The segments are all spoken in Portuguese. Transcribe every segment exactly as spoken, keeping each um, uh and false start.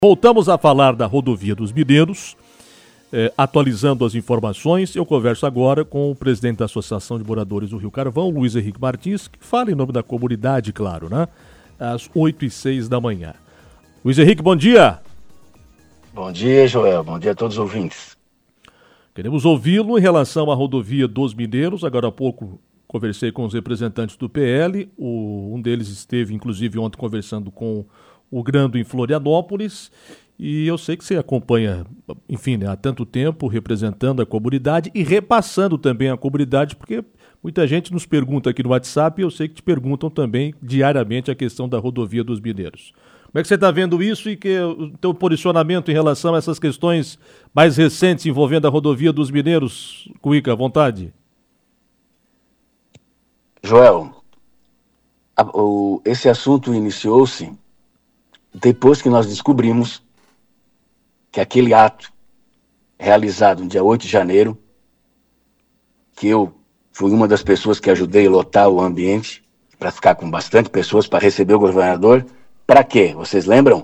Voltamos a falar da rodovia dos Mineiros, eh, atualizando as informações. Eu converso agora com o presidente da Associação de Moradores do Rio Carvão, Luiz Henrique Martins, que fala em nome da comunidade, claro, né? Às oito e seis da manhã. Luiz Henrique, bom dia. Bom dia, Joel. Bom dia a todos os ouvintes. Queremos ouvi-lo em relação à rodovia dos Mineiros. Agora há pouco conversei com os representantes do P L. O, um deles esteve, inclusive, ontem conversando com o Grando em Florianópolis, e eu sei que você acompanha, enfim, né, há tanto tempo representando a comunidade e repassando também a comunidade, porque muita gente nos pergunta aqui no WhatsApp e eu sei que te perguntam também diariamente a questão da rodovia dos Mineiros. Como é que você está vendo isso e que o teu posicionamento em relação a essas questões mais recentes envolvendo a rodovia dos Mineiros, Cuica, à vontade? Joel, a, o, esse assunto iniciou-se depois que nós descobrimos que aquele ato realizado no dia oito de janeiro, que eu fui uma das pessoas que ajudei a lotar o ambiente, para ficar com bastante pessoas, para receber o governador, para quê? Vocês lembram?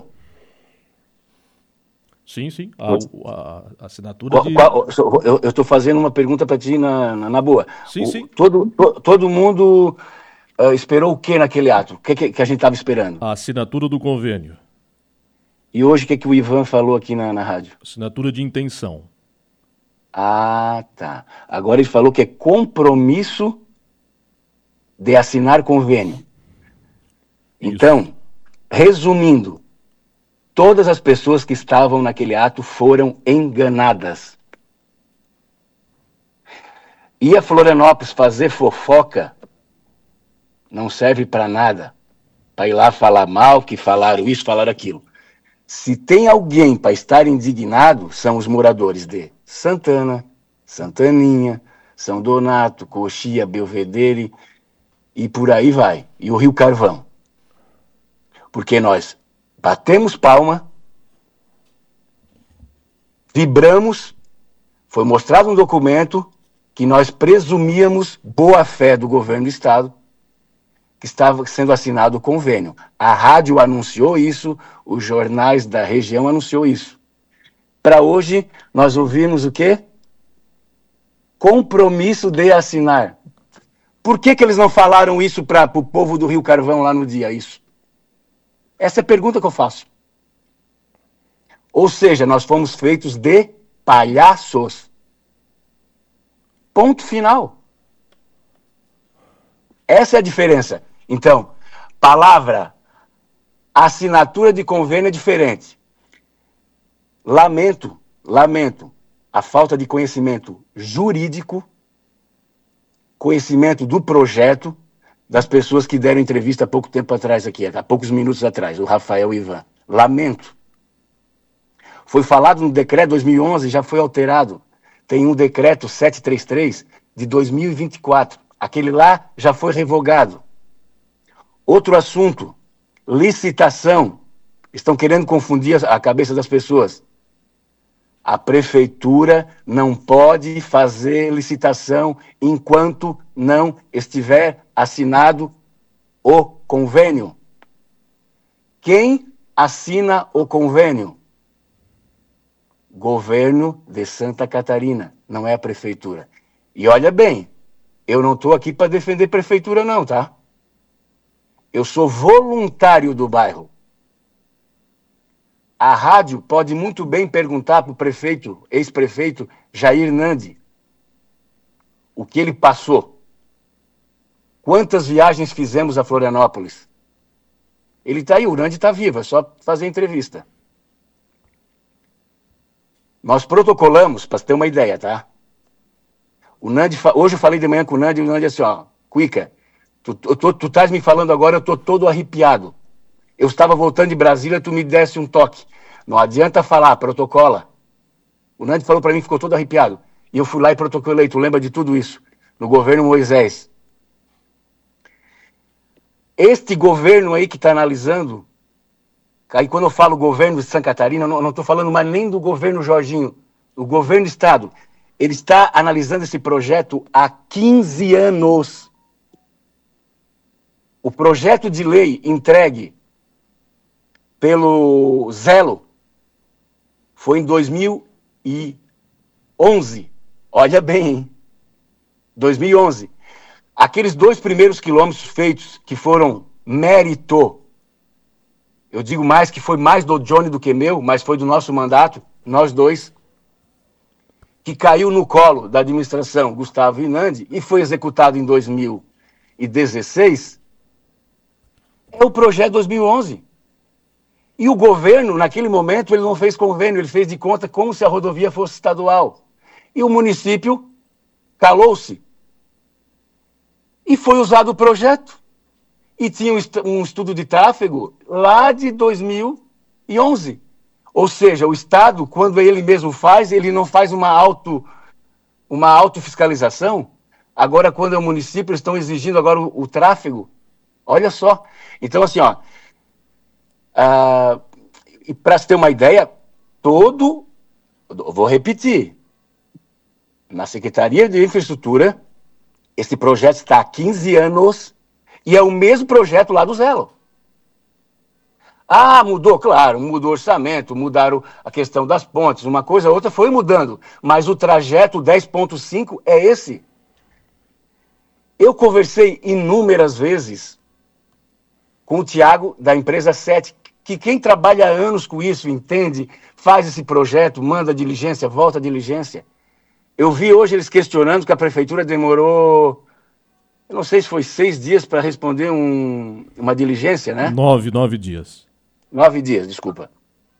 Sim, sim, a, a, a assinatura qual, de... Qual, eu estou fazendo uma pergunta para ti na, na, na boa. Sim, o, sim. Todo, to, todo mundo uh, esperou o que naquele ato? O que, que, que a gente estava esperando? A assinatura do convênio. E hoje o que, que o Ivan falou aqui na, na rádio? Assinatura de intenção. Ah, tá. Agora ele falou que é compromisso de assinar convênio. Isso. Então, resumindo, todas as pessoas que estavam naquele ato foram enganadas. E a Florianópolis fazer fofoca não serve para nada. Para ir lá falar mal, que falaram isso, falaram aquilo. Se tem alguém para estar indignado, são os moradores de Santana, Santaninha, São Donato, Coxia, Belvedere e por aí vai. E o Rio Carvão. Porque nós batemos palma, vibramos, foi mostrado um documento que nós presumíamos boa-fé do governo do estado, que estava sendo assinado o convênio. A rádio anunciou isso, os jornais da região anunciou isso. Para hoje, nós ouvimos o quê? Compromisso de assinar. Por que que eles não falaram isso para o povo do Rio Carvão lá no dia, isso? Essa é a pergunta que eu faço. Ou seja, nós fomos feitos de palhaços. Ponto final. Essa é a diferença. Então, palavra, assinatura de convênio é diferente. Lamento, lamento, a falta de conhecimento jurídico, conhecimento do projeto, das pessoas que deram entrevista há pouco tempo atrás aqui, há poucos minutos atrás, o Rafael e o Ivan. Lamento. Foi falado no decreto dois mil e onze, já foi alterado. Tem um decreto setecentos e trinta e três de dois mil e vinte e quatro. Aquele lá já foi revogado. Outro assunto, licitação. Estão querendo confundir a cabeça das pessoas. A prefeitura não pode fazer licitação enquanto não estiver assinado o convênio. Quem assina o convênio? Governo de Santa Catarina, não é a prefeitura. E olha bem, eu não estou aqui para defender prefeitura não, tá? Eu sou voluntário do bairro. A rádio pode muito bem perguntar para o prefeito, ex-prefeito Jair Nandi, o que ele passou. Quantas viagens fizemos a Florianópolis? Ele está aí, o Nandi está vivo, é só fazer entrevista. Nós protocolamos, para ter uma ideia, tá? O Nandi, hoje eu falei de manhã com o Nandi, e o Nandi assim, ó, Cuica, tu, tu, tu estás me falando agora, eu estou todo arrepiado. Eu estava voltando de Brasília, tu me desse um toque. Não adianta falar, protocola. O Nandi falou para mim, ficou todo arrepiado. E eu fui lá e protocolei, tu lembra de tudo isso? No governo Moisés. Este governo aí que está analisando, aí quando eu falo governo de Santa Catarina, eu não estou falando mais nem do governo Jorginho, o governo do estado. Ele está analisando esse projeto há quinze anos. O projeto de lei entregue pelo Zelo Foi em dois mil e onze. Olha bem, hein? dois mil e onze. Aqueles dois primeiros quilômetros feitos, que foram mérito, eu digo mais que foi mais do Johnny do que meu, mas foi do nosso mandato, nós dois, que caiu no colo da administração Gustavo Inandi e foi executado em dois mil e dezesseis, é o projeto dois mil e onze. E o governo, naquele momento, ele não fez convênio, ele fez de conta como se a rodovia fosse estadual. E o município calou-se. E foi usado o projeto. E tinha um estudo de tráfego lá de dois mil e onze. Ou seja, o Estado, quando ele mesmo faz, ele não faz uma auto, uma autofiscalização. Agora, quando é o município, eles estão exigindo agora o, o tráfego. Olha só. Então, assim, ó. Uh, e para se ter uma ideia, todo, vou repetir, na Secretaria de Infraestrutura, esse projeto está há quinze anos e é o mesmo projeto lá do Zelo. Ah, mudou, claro, mudou o orçamento, mudaram a questão das pontes, uma coisa ou outra foi mudando, mas o trajeto dez ponto cinco é esse. Eu conversei inúmeras vezes com o Tiago, da empresa sete, que quem trabalha há anos com isso, entende, faz esse projeto, manda diligência, volta diligência. Eu vi hoje eles questionando que a prefeitura demorou, eu não sei se foi seis dias para responder um, uma diligência, né? Nove, nove dias. Nove dias, desculpa.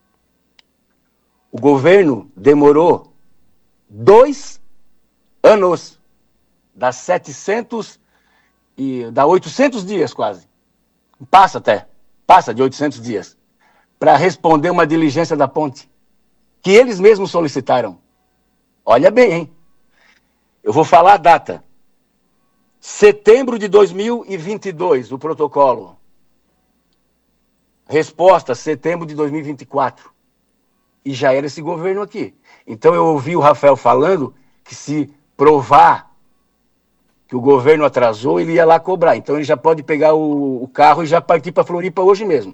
O governo demorou dois anos, dá setecentos e dá oitocentos dias quase. Passa até, passa de oitocentos dias, para responder uma diligência da ponte, que eles mesmos solicitaram. Olha bem, hein? Eu vou falar a data. Setembro de dois mil e vinte e dois, o protocolo. Resposta, setembro de dois mil e vinte e quatro. E já era esse governo aqui. Então eu ouvi o Rafael falando que se provar que o governo atrasou, ele ia lá cobrar. Então ele já pode pegar o, o carro e já partir para Floripa hoje mesmo.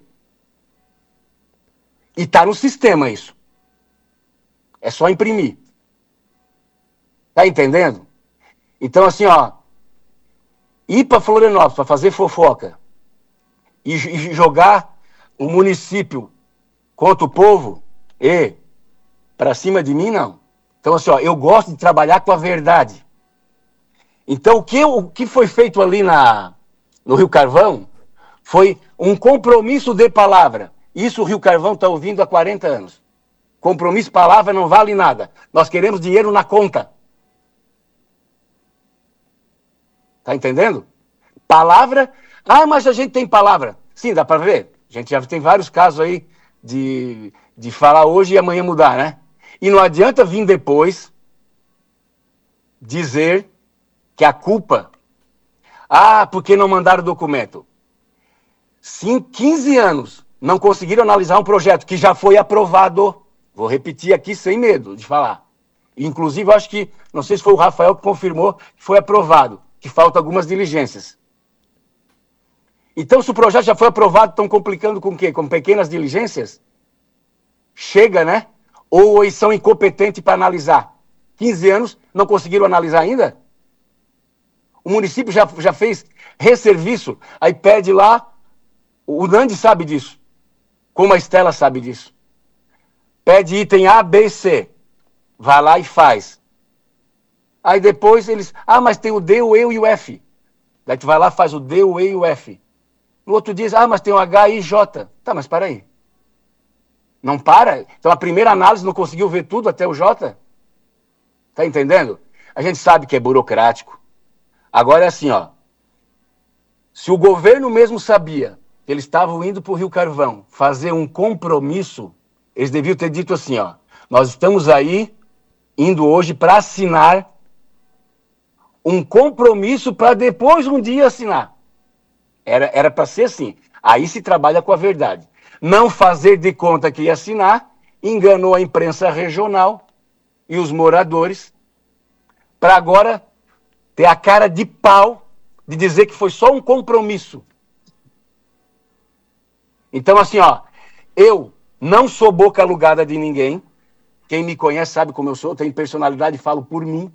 E está no sistema isso. É só imprimir. Tá entendendo? Então assim, ó, ir para Florianópolis para fazer fofoca e, e jogar o município contra o povo, e para cima de mim, não. Então assim, ó, eu gosto de trabalhar com a verdade. Então o que, o que foi feito ali na, no Rio Carvão foi um compromisso de palavra. Isso o Rio Carvão está ouvindo há quarenta anos. Compromisso de palavra não vale nada. Nós queremos dinheiro na conta. Tá entendendo? Palavra. Ah, mas a gente tem palavra. Sim, dá para ver. A gente já tem vários casos aí de, de falar hoje e amanhã mudar, né? E não adianta vir depois dizer que a culpa... Ah, porque não mandaram o documento. Sim, quinze anos não conseguiram analisar um projeto que já foi aprovado. Vou repetir aqui sem medo de falar. Inclusive, eu acho que, não sei se foi o Rafael que confirmou que foi aprovado, que faltam algumas diligências. Então, se o projeto já foi aprovado, estão complicando com o quê? Com pequenas diligências? Chega, né? Ou eles são incompetentes para analisar. quinze anos, não conseguiram analisar ainda? O município já, já fez resserviço, aí pede lá, o Nandi sabe disso, como a Estela sabe disso. Pede item A, B, C, vai lá e faz. Aí depois eles, ah, mas tem o D, o E e o F. Daí tu vai lá, faz o D, o E e o F. No outro dia, ah, mas tem o H, I, J. Tá, mas para aí. Não para? Então a primeira análise não conseguiu ver tudo até o J? Tá entendendo? A gente sabe que é burocrático. Agora é assim, ó. Se o governo mesmo sabia que eles estavam indo para o Rio Carvão fazer um compromisso, eles deviam ter dito assim, ó. Nós estamos aí indo hoje para assinar um compromisso para depois um dia assinar. Era era para ser assim. Aí se trabalha com a verdade. Não fazer de conta que ia assinar, enganou a imprensa regional e os moradores, para agora ter a cara de pau de dizer que foi só um compromisso. Então assim, ó, eu não sou boca alugada de ninguém, Quem me conhece sabe como eu sou, tenho personalidade e falo por mim.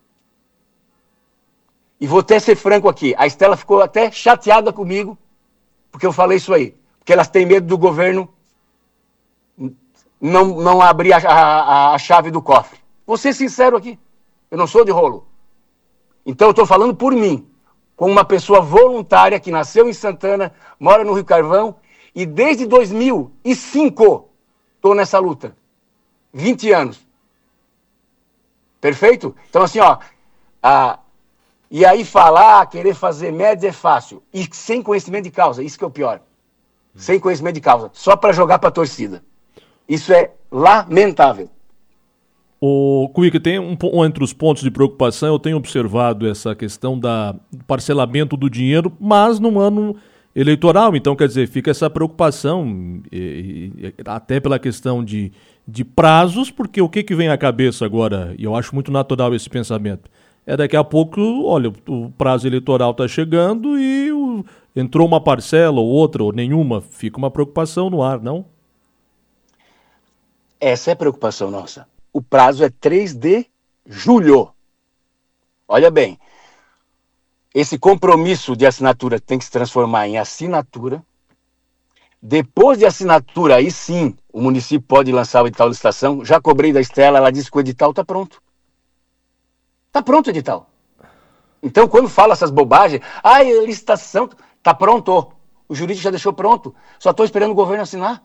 E vou até ser franco aqui, a Estela ficou até chateada comigo, porque eu falei isso aí. Porque elas têm medo do governo não, não abrir a, a, a chave do cofre. Vou ser sincero aqui, eu não sou de rolo. Então eu estou falando por mim, como uma pessoa voluntária que nasceu em Santana, mora no Rio Carvão, e desde dois mil e cinco estou nessa luta. vinte anos. Perfeito? Então assim, ó, a, e aí falar, querer fazer média é fácil, e sem conhecimento de causa, isso que é o pior. Sem conhecimento de causa, só para jogar para a torcida. Isso é lamentável. O Cuica, tem um, um entre os pontos de preocupação, eu tenho observado essa questão da, do parcelamento do dinheiro, mas num ano eleitoral, então quer dizer, fica essa preocupação, e, e, até pela questão de, de prazos, porque o que, que vem à cabeça agora, e eu acho muito natural esse pensamento, é daqui a pouco, olha, o prazo eleitoral está chegando e o, entrou uma parcela ou outra, ou nenhuma, fica uma preocupação no ar, não? Essa é a preocupação nossa. O prazo é três de julho. Olha bem, esse compromisso de assinatura tem que se transformar em assinatura. Depois de assinatura, aí sim, o município pode lançar o edital de licitação. Já cobrei da Estela, ela disse que o edital está pronto. Está pronto o edital. Então, quando fala essas bobagens, ah, licitação, está pronto. O jurídico já deixou pronto. Só estou esperando o governo assinar.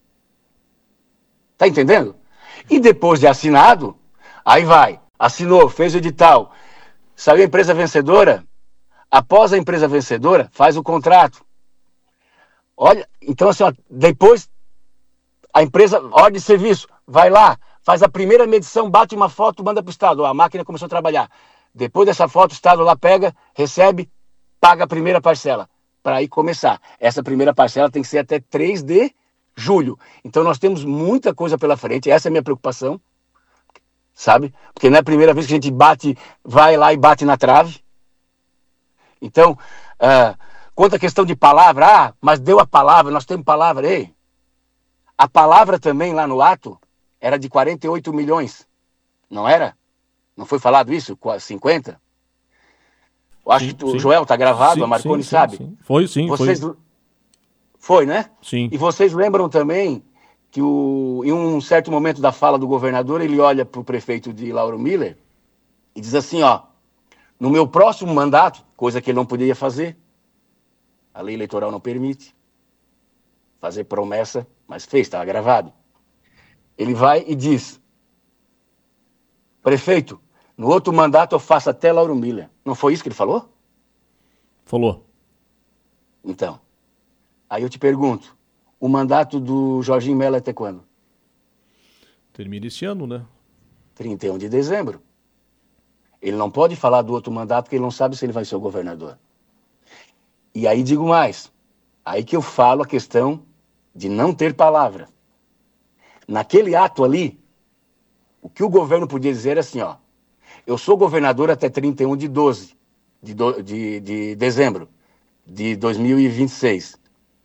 Está entendendo? E depois de assinado, aí vai, assinou, fez o edital, saiu a empresa vencedora, após a empresa vencedora, faz o contrato. Olha, então assim, ó, depois a empresa, ordem de serviço, vai lá, faz a primeira medição, bate uma foto, manda para o Estado, ó, a máquina começou a trabalhar. Depois dessa foto, o Estado lá pega, recebe, paga a primeira parcela, para aí começar. Essa primeira parcela tem que ser até três de julho. Então nós temos muita coisa pela frente, essa é a minha preocupação, sabe? Porque não é a primeira vez que a gente bate, vai lá e bate na trave. Então, uh, quanto à questão de palavra, ah, mas deu a palavra, nós temos palavra, ei. A palavra também lá no ato era de quarenta e oito milhões, não era? Não foi falado isso? cinquenta? Eu acho sim, que o Joel está gravado, sim, a Marconi sim, sabe. Sim, sim. Foi sim, Vocês... foi. Foi, né? Sim. E vocês lembram também que o, em um certo momento da fala do governador, ele olha para o prefeito de Lauro Miller e diz assim, ó, no meu próximo mandato, coisa que ele não poderia fazer, a lei eleitoral não permite fazer promessa, mas fez, estava gravado. Ele vai e diz, prefeito, no outro mandato eu faço até Lauro Miller. Não foi isso que ele falou? Falou. Então, aí eu te pergunto, o mandato do Jorginho Mello é até quando? Termina esse ano, né? trinta e um de dezembro. Ele não pode falar do outro mandato porque ele não sabe se ele vai ser o governador. E aí digo mais, aí que eu falo a questão de não ter palavra. Naquele ato ali, o que o governo podia dizer é assim, ó, eu sou governador até trinta e um de doze, de, do, de, de dezembro de dois mil e vinte e seis.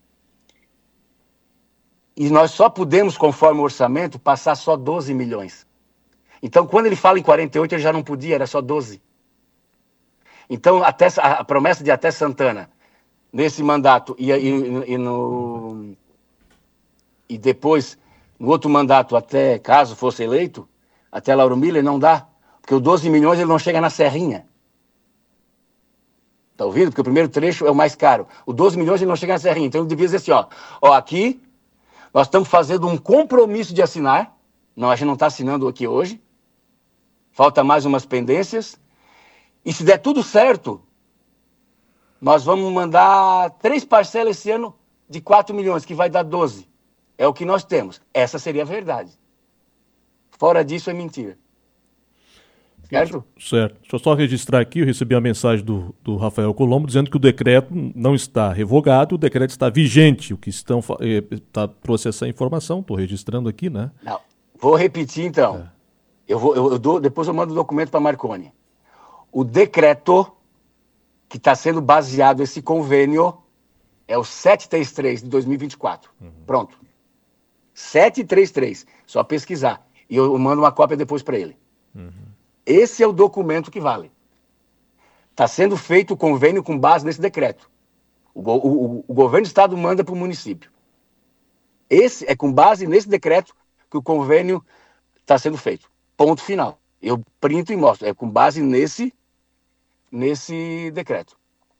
E nós só pudemos, conforme o orçamento, passar só doze milhões. Então, quando ele fala em quarenta e oito, ele já não podia, era só doze. Então, até, a promessa de até Santana, nesse mandato, e, e, e, no, e depois, no outro mandato, até caso fosse eleito, até Lauro Miller, não dá. Porque os doze milhões ele não chega na Serrinha. Tá ouvindo? Porque o primeiro trecho é o mais caro. O doze milhões ele não chega na Serrinha. Então, ele devia dizer assim, ó, ó, aqui... Nós estamos fazendo um compromisso de assinar. Não, a gente não está assinando aqui hoje. Falta mais umas pendências. E se der tudo certo, nós vamos mandar três parcelas esse ano de quatro milhões, que vai dar doze. É o que nós temos. Essa seria a verdade. Fora disso é mentira. Certo? Certo. Deixa eu só registrar aqui, eu recebi a mensagem do, do Rafael Colombo dizendo que o decreto não está revogado, o decreto está vigente, o que estão está processando a informação, estou registrando aqui, né? Não, vou repetir então. É. Eu vou, eu, eu dou, depois eu mando o documento para Marconi. O decreto que está sendo baseado esse convênio é o setecentos e trinta e três de dois mil e vinte e quatro. Uhum. Pronto. setecentos e trinta e três, só pesquisar. e eu mando uma cópia depois para ele. Uhum. Esse é o documento que vale. Está sendo feito o convênio com base nesse decreto. O, o, o governo do estado manda para o município. Esse é com base nesse decreto que o convênio está sendo feito. Ponto final. Eu printo e mostro. É com base nesse, nesse decreto.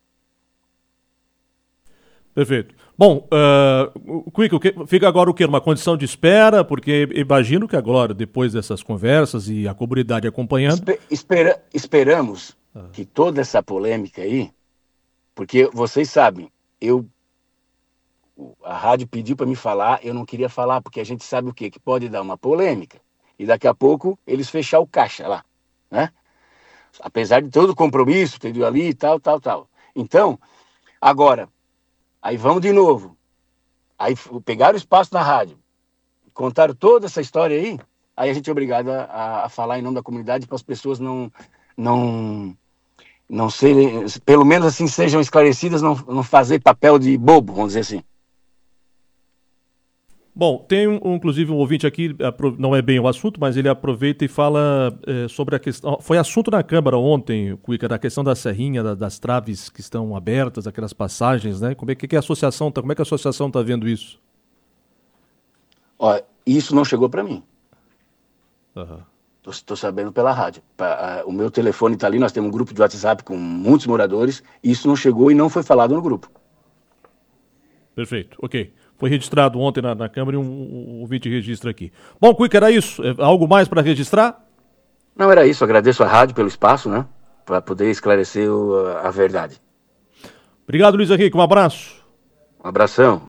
Perfeito. Bom, uh, Quico, fica agora o quê? Uma condição de espera, porque imagino que agora, depois dessas conversas e a comunidade acompanhando... Espe- espera, esperamos ah. que toda essa polêmica aí, porque vocês sabem, eu, a rádio pediu para me falar, eu não queria falar, porque a gente sabe o quê? Que pode dar uma polêmica, e daqui a pouco eles fechar o caixa lá, né? Apesar de todo o compromisso, ter ido ali e tal, tal, tal. Então, agora... Aí vamos de novo. Aí pegaram o espaço na rádio, contaram toda essa história aí, aí a gente é obrigado a, a falar em nome da comunidade para as pessoas não, não, não serem, pelo menos assim, sejam esclarecidas, não, não fazer papel de bobo, vamos dizer assim. Bom, tem um, inclusive um ouvinte aqui, não é bem o assunto, mas ele aproveita e fala é, sobre a questão... Foi assunto na Câmara ontem, Cuica, da questão da serrinha, da, das traves que estão abertas, aquelas passagens, né? Como é que, que a associação tá, como é que a associação está vendo isso? Ó, isso não chegou para mim. Uhum. Tô, tô sabendo pela rádio. Pra, uh, o meu telefone está ali, nós temos um grupo de WhatsApp com muitos moradores, isso não chegou e não foi falado no grupo. Perfeito, ok. Foi registrado ontem na, na Câmara e um, um ouvinte registra aqui. Bom, Cuica, era isso? É, algo mais para registrar? Não, era isso. Agradeço a rádio pelo espaço, né? Para poder esclarecer o, a verdade. Obrigado, Luiz Henrique. Um abraço. Um abração.